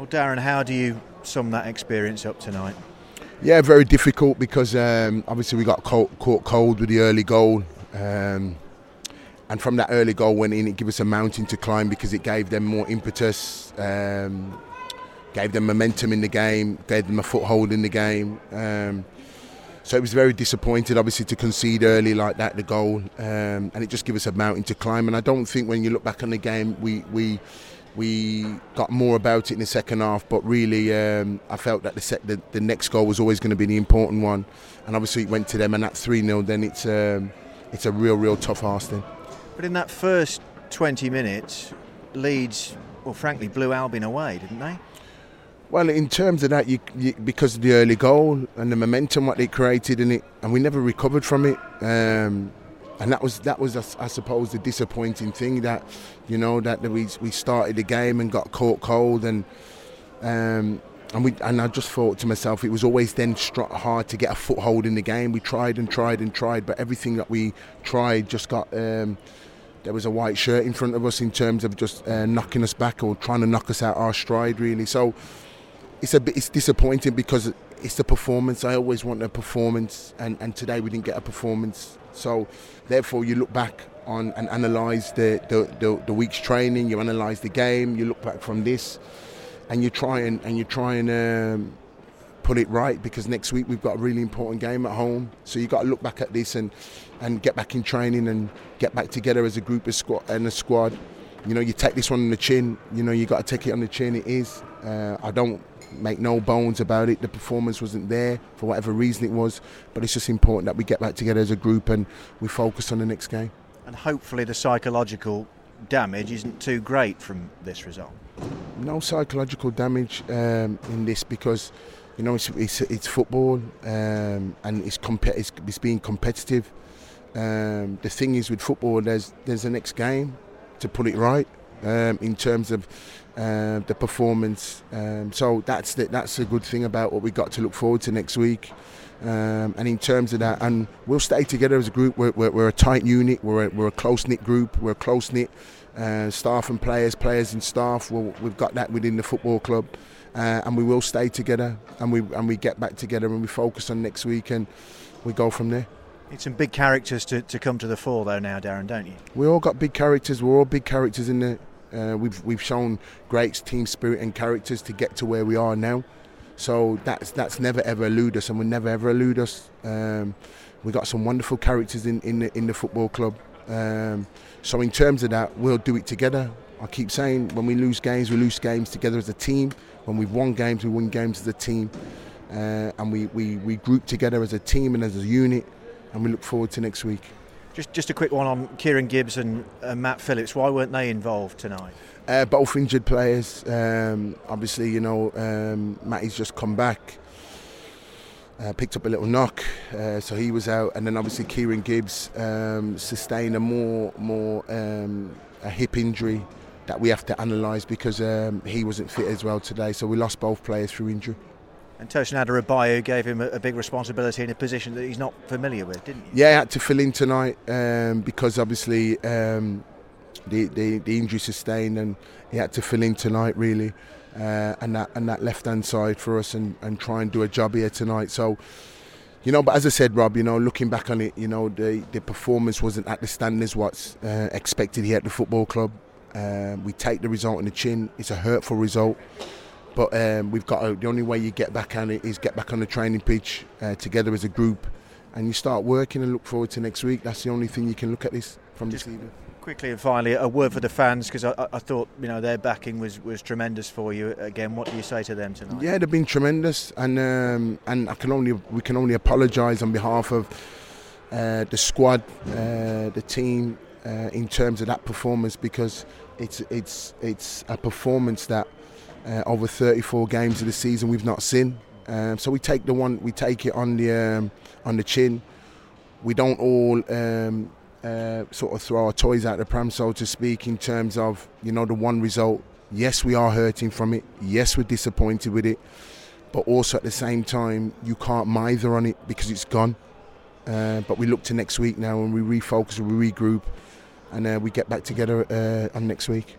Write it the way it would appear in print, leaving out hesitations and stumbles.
Well, Darren, how do you sum that experience up tonight? Yeah, very difficult because obviously we got caught cold with the early goal. And from that early goal went in, it gave us a mountain to climb because it gave them more impetus, gave them momentum in the game, gave them a foothold in the game. So it was very disappointing, obviously, to concede early like that, the goal. And it just gave us a mountain to climb. And I don't think when you look back on the game, we got more about it in the second half. But really, I felt that the next goal was always going to be the important one. And obviously it went to them, and at 3-0, then it's a real tough ask then. But in that first 20 minutes, Leeds, well, frankly, blew Albion away, didn't they? Well, in terms of that, because of the early goal and the momentum what they created in it, and we never recovered from it. And that was, I suppose, the disappointing thing that we started the game and got caught cold, and I just thought to myself, it was always then hard to get a foothold in the game. We tried, but everything that we tried just got. There was a white shirt in front of us in terms of just knocking us back or trying to knock us out our stride, really. So it's disappointing because it's the performance. I always want a performance, and today we didn't get a performance. So therefore, you look back on and analyse the week's training. You analyse the game. You look back from this, and you try and put it right, because next week we've got a really important game at home. So you got to look back at this and get back in training and get back together as a group of squad. You take this one on the chin. You got to take it on the chin. It is. I don't make no bones about it. The performance wasn't there for whatever reason it was, but it's just important that we get back together as a group and we focus on the next game. And hopefully the psychological damage isn't too great from this result. No psychological damage in this, because it's football, and it's being competitive. The thing is with football, there's the next game to put it right in terms of the performance. So that's a good thing about what we got to look forward to next week. And in terms of that, and we'll stay together as a group. We're a tight unit. We're a close knit group. We're a close knit staff and players and staff. We've got that within the football club, and we will stay together. And we get back together and we focus on next week and we go from there. It's some big characters to come to the fore though now, Darren, don't you? We all got big characters. We're all big characters in there. We've shown great team spirit and characters to get to where we are now. So that's never ever elude us, and will never ever elude us. We got some wonderful characters in the football club. So in terms of that, we'll do it together. I keep saying, when we lose games together as a team. When we've won games, we win games as a team. And we group together as a team and as a unit, and we look forward to next week. Just a quick one on Kieran Gibbs and Matt Phillips. Why weren't they involved tonight? Both injured players. Obviously, Matty's just come back, picked up a little knock, so he was out. And then obviously Kieran Gibbs sustained a hip injury that we have to analyse, because he wasn't fit as well today. So we lost both players through injury. And Tosin Adarabioyo gave him a big responsibility in a position that he's not familiar with, didn't he? Yeah, he had to fill in tonight because obviously the injury sustained, and he had to fill in tonight really, and that left hand side for us, and try and do a job here tonight. So, but as I said, Rob, looking back on it, the performance wasn't at the standards what's expected here at the football club. We take the result on the chin. It's a hurtful result. But we've got the only way you get back on it is get back on the training pitch together as a group, and you start working and look forward to next week. That's the only thing you can look at this from this evening. Quickly and finally, a word for the fans, because I thought their backing was tremendous for you. Again, what do you say to them tonight? Yeah, they've been tremendous, and we can only apologise on behalf of the squad, the team, in terms of that performance, because it's a performance that. Over 34 games of the season we've not seen, so we take it on the chin. We don't all sort of throw our toys out the pram, so to speak, in terms of the one result. Yes, we are hurting from it. Yes, we're disappointed with it, but also at the same time you can't mither on it because it's gone. But we look to next week now, and we refocus, we regroup, and we get back together on next week.